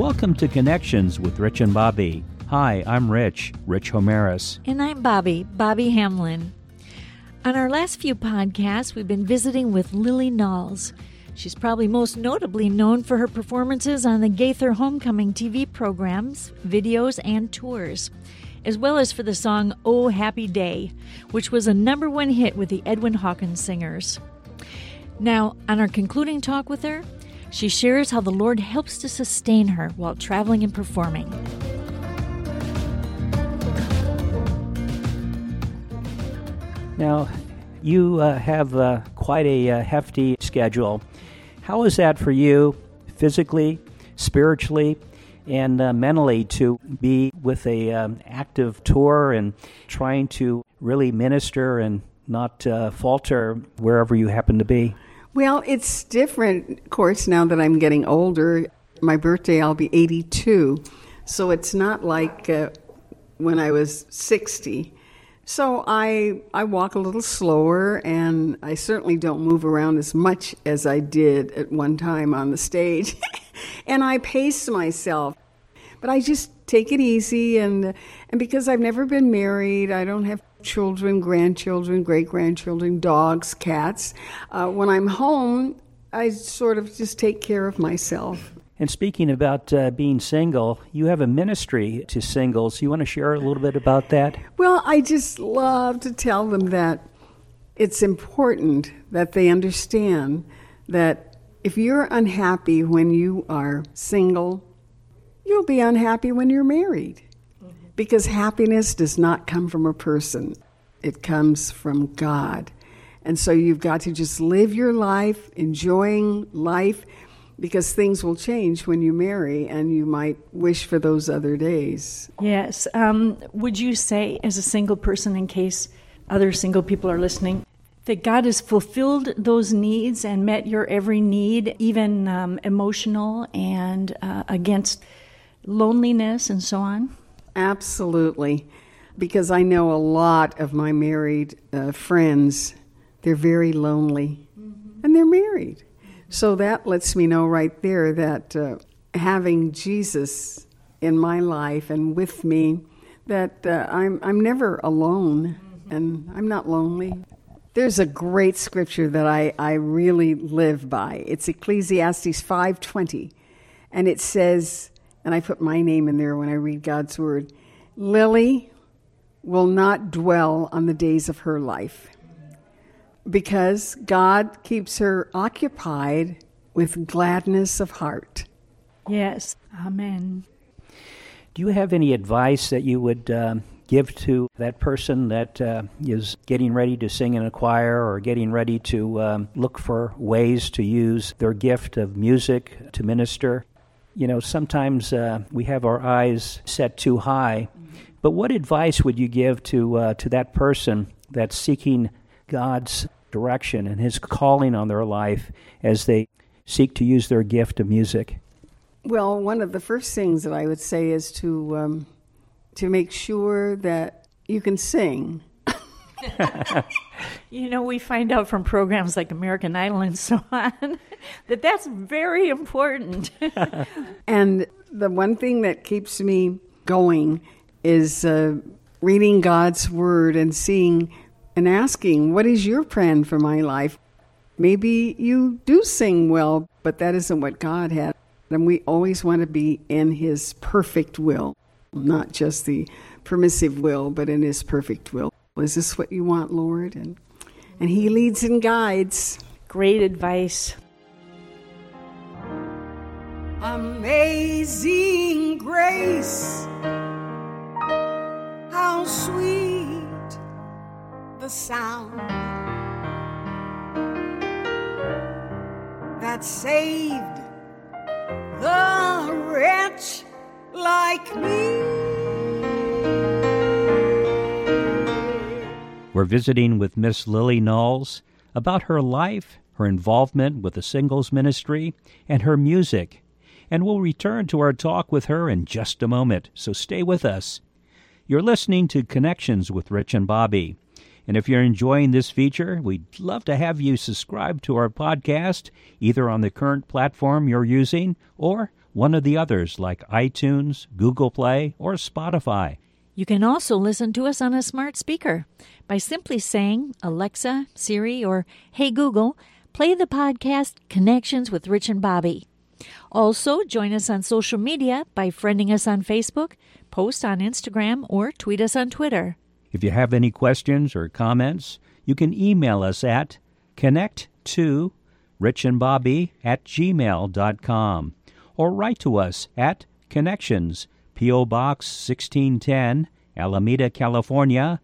Welcome to Connections with Rich and Bobby. Hi, I'm Rich Homeris. And I'm Bobby Hamlin. On our last few podcasts, we've been visiting with Lily Knowles. She's probably most notably known for her performances on the Gaither Homecoming TV programs, videos, and tours, as well as for the song Oh Happy Day, which was a #1 hit with the Edwin Hawkins Singers. Now, on our concluding talk with her, she shares how the Lord helps to sustain her while traveling and performing. Now, you have quite a hefty schedule. How is that for you, physically, spiritually, and mentally, to be with a active tour and trying to really minister and not falter wherever you happen to be? Well, it's different, of course, now that I'm getting older. My birthday, I'll be 82. So it's not like when I was 60. So I walk a little slower, and I certainly don't move around as much as I did at one time on the stage. And I pace myself. But I just take it easy, and because I've never been married, I don't have children, grandchildren, great-grandchildren, dogs, cats. When I'm home, I sort of just take care of myself. And speaking about being single, you have a ministry to singles. You want to share a little bit about that? Well, I just love to tell them that it's important that they understand that if you're unhappy when you are single, you'll be unhappy when you're married. Because happiness does not come from a person. It comes from God. And so you've got to just live your life, enjoying life, because things will change when you marry, and you might wish for those other days. Yes. Would you say, as a single person, in case other single people are listening, that God has fulfilled those needs and met your every need, even emotional and against loneliness and so on? Absolutely. Because I know a lot of my married friends, they're very lonely, and they're married. So that lets me know right there that having Jesus in my life and with me, that I'm never alone, and I'm not lonely. There's a great scripture that I really live by. It's Ecclesiastes 5:20, and it says, and I put my name in there when I read God's word, Lily will not dwell on the days of her life, because God keeps her occupied with gladness of heart. Yes, amen. Do you have any advice that you would give to that person that is getting ready to sing in a choir or getting ready to look for ways to use their gift of music to minister? You know, sometimes we have our eyes set too high, but what advice would you give to that person that's seeking God's direction and His calling on their life as they seek to use their gift of music? Well, one of the first things that I would say is to make sure that you can sing. You know, we find out from programs like American Idol and so on that that's very important. And the one thing that keeps me going is reading God's Word and seeing and asking, what is your plan for my life? Maybe you do sing well, but that isn't what God had. And we always want to be in His perfect will, not just the permissive will, but in His perfect will. Is this what you want, Lord? And He leads and guides. Great advice. Amazing grace, how sweet the sound that saved the wretch like me. We're visiting with Miss Lily Knowles about her life, her involvement with the singles ministry, and her music. And we'll return to our talk with her in just a moment, so stay with us. You're listening to Connections with Rich and Bobby. And if you're enjoying this feature, we'd love to have you subscribe to our podcast, either on the current platform you're using or one of the others like iTunes, Google Play, or Spotify. You can also listen to us on a smart speaker by simply saying, Alexa, Siri, or Hey Google, play the podcast Connections with Rich and Bobby. Also, join us on social media by friending us on Facebook, post on Instagram, or tweet us on Twitter. If you have any questions or comments, you can email us at connect2richandbobby@gmail.com or write to us at Connections, P.O. Box 1610, Alameda, California,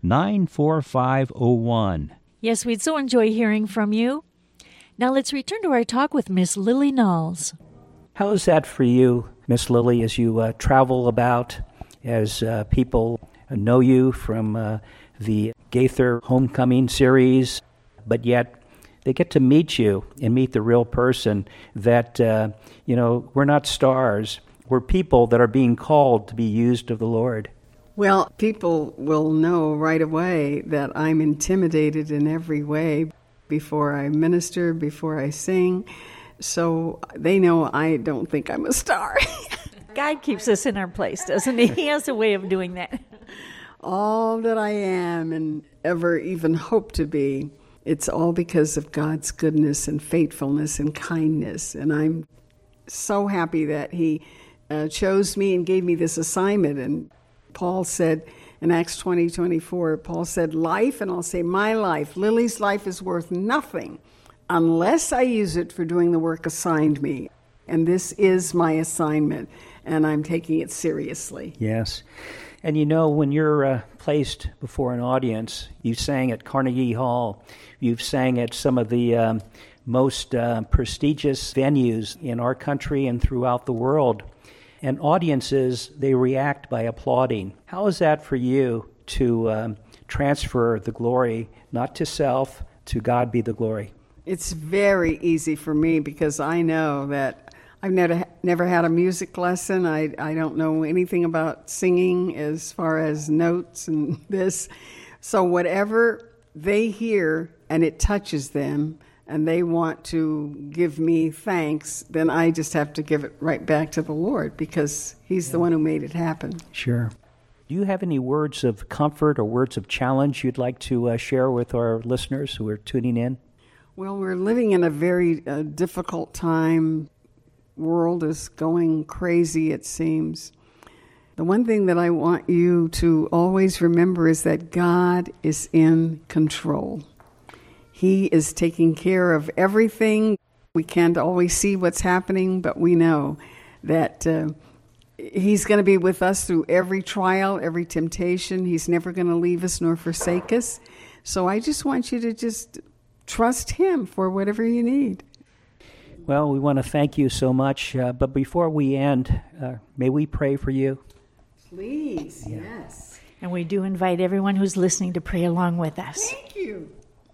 94501. Yes, we'd so enjoy hearing from you. Now let's return to our talk with Miss Lily Knowles. How is that for you, Miss Lily, as you travel about, as people know you from the Gaither Homecoming series, but yet they get to meet you and meet the real person that, we're not stars. We're people that are being called to be used of the Lord. Well, people will know right away that I'm intimidated in every way before I minister, before I sing. So they know I don't think I'm a star. God keeps us in our place, doesn't he? He has a way of doing that. All that I am and ever even hope to be, it's all because of God's goodness and faithfulness and kindness. And I'm so happy that he chose me and gave me this assignment. And Paul said in Acts 20:24, Paul said, life, and I'll say my life, Lily's life is worth nothing unless I use it for doing the work assigned me. And this is my assignment, and I'm taking it seriously. Yes. And when you're placed before an audience, you sang at Carnegie Hall, you've sang at some of the most prestigious venues in our country and throughout the world. And audiences, they react by applauding. How is that for you to transfer the glory, not to self, to God be the glory? It's very easy for me because I know that I've never had a music lesson. I don't know anything about singing as far as notes and this. So whatever they hear and it touches them, and they want to give me thanks, then I just have to give it right back to the Lord because he's the one who made it happen. Sure. Do you have any words of comfort or words of challenge you'd like to share with our listeners who are tuning in? Well, we're living in a very difficult time. World is going crazy, it seems. The one thing that I want you to always remember is that God is in control. He is taking care of everything. We can't always see what's happening, but we know that he's going to be with us through every trial, every temptation. He's never going to leave us nor forsake us. So I just want you to just trust him for whatever you need. Well, we want to thank you so much. But before we end, may we pray for you? Please, yes. And we do invite everyone who's listening to pray along with us. Thank you.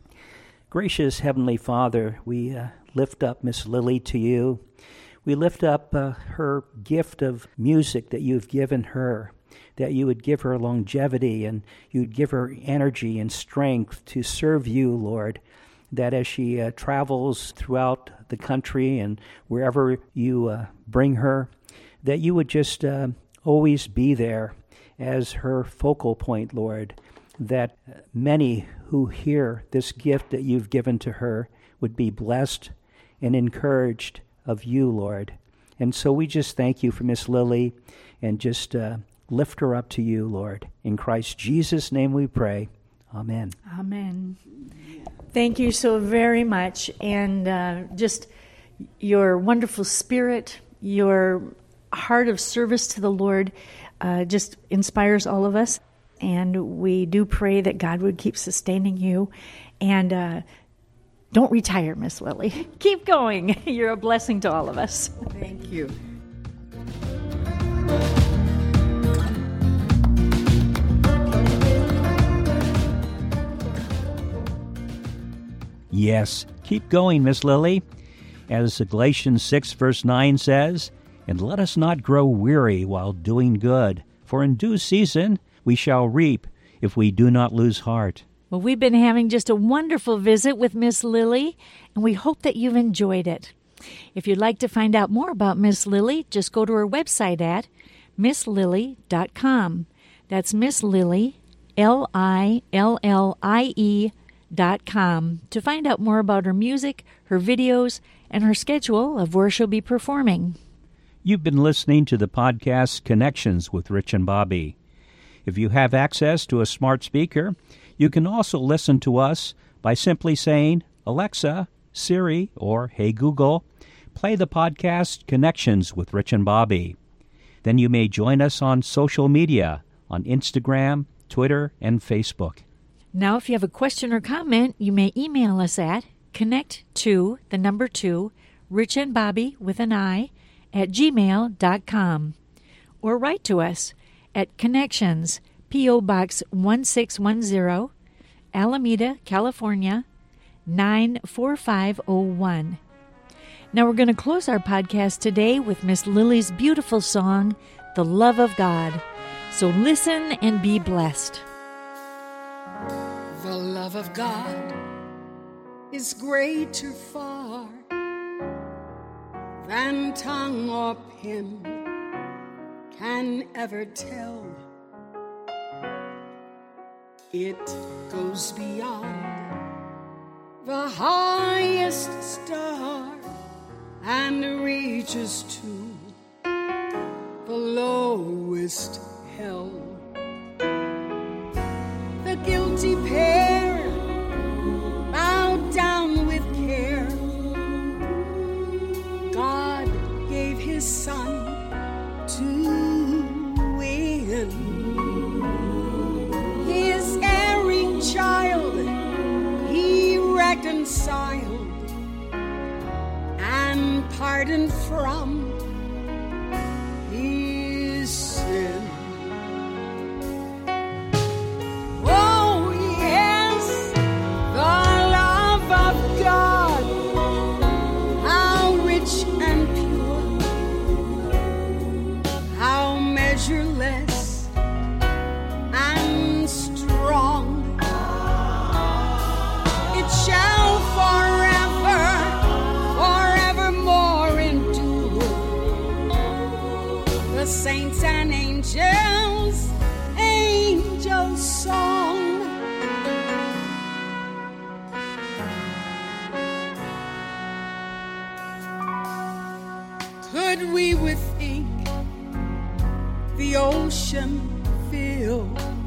Gracious Heavenly Father, we lift up Miss Lily to you. We lift up her gift of music that you've given her, that you would give her longevity and you'd give her energy and strength to serve you, Lord, that as she travels throughout the country and wherever you bring her, that you would just always be there as her focal point, Lord, that many who hear this gift that you've given to her would be blessed and encouraged of you, Lord. And so we just thank you for Miss Lily and just lift her up to you, Lord. In Christ Jesus' name we pray. Amen. Amen. Thank you so very much. And just your wonderful spirit, your heart of service to the Lord just inspires all of us. And we do pray that God would keep sustaining you. And don't retire, Miss Lily. Keep going. You're a blessing to all of us. Thank you. Yes, keep going, Miss Lily. As Galatians 6, verse 9 says, "And let us not grow weary while doing good, for in due season we shall reap if we do not lose heart." Well, we've been having just a wonderful visit with Miss Lily, and we hope that you've enjoyed it. If you'd like to find out more about Miss Lily, just go to her website at misslily.com. That's Miss Lily, LILLIE.com, to find out more about her music, her videos, and her schedule of where she'll be performing. You've been listening to the podcast Connections with Rich and Bobby. If you have access to a smart speaker, you can also listen to us by simply saying, Alexa, Siri, or Hey Google, play the podcast Connections with Rich and Bobby. Then you may join us on social media, on Instagram, Twitter, and Facebook. Now, if you have a question or comment, you may email us at connect2, Rich and Bobby with an I, at gmail.com. Or write to us at Connections, P.O. Box 1610, Alameda, California, 94501. Now we're going to close our podcast today with Miss Lily's beautiful song, The Love of God. So listen and be blessed. The love of God is greater far than tongue or pen can ever tell. It goes beyond the highest star and reaches to the lowest hell. The guilty pair bowed down with care. God gave his son to win. His erring child he reconciled and pardoned from his sin. Oh yes, the love of God, how rich and pure, how measureless and strong. It shall forevermore endure. The saints and angels' song. Could we with ink the ocean fill,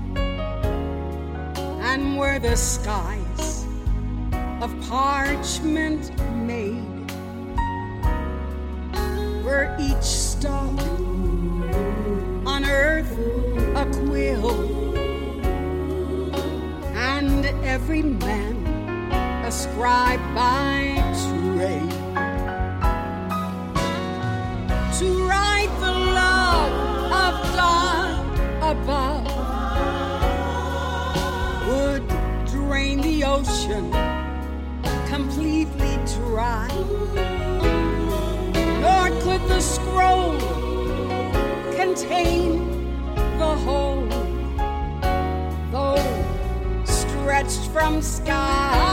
and were the skies of parchment made, were each stalk on earth a quill, and every man a scribe by trade, to write the love of God above would drain the ocean completely dry, nor could the scroll contain the whole, though stretched from sky